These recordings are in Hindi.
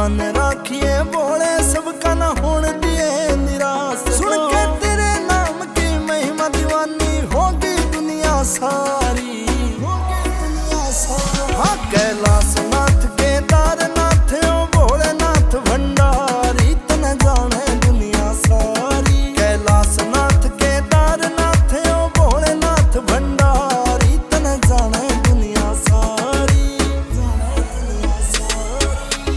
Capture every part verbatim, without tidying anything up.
मान राखिए बोले सबका ना होने दिए निराश। सुन के तेरे नाम की महिमा दीवानी होगी दुनिया सारी, होगी दुनिया सारी। हाँ कैलाश नाथ केदारनाथ ओ भोलेनाथ भंडारी तने जाने दुनिया सारी। कैलाश नाथ केदारनाथ ओ भोलेनाथ भंडारी तने जाने दुनिया सारी, जाने दुनिया सारी।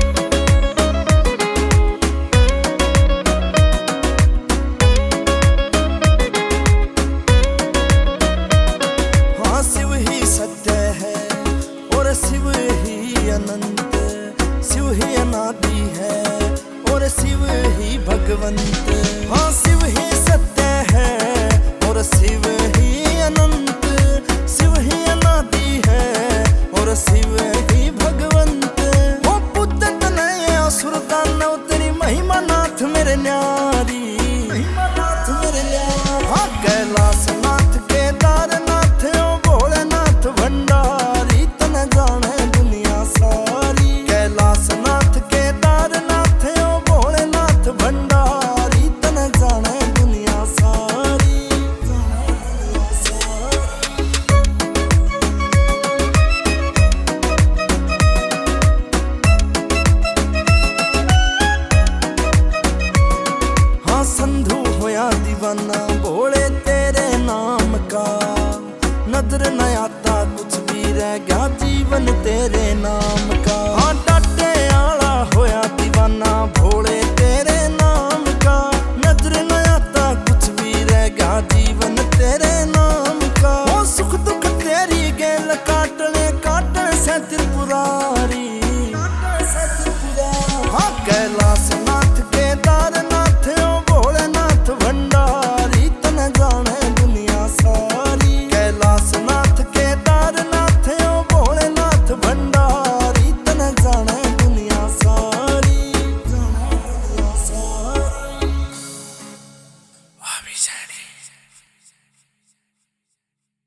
हाँ शिव ही सत्य है और शिव ही अनंत, शिव ही अनादि है और शिव ही भगवंत। हाँ शिव ही सत्य है और शिव ही अनंत, शिव ही अनादि है और शिव ही भगवंत। वो पुत्र तनय असुर दानव तेरी महिमा नाथ मेरे न्याय।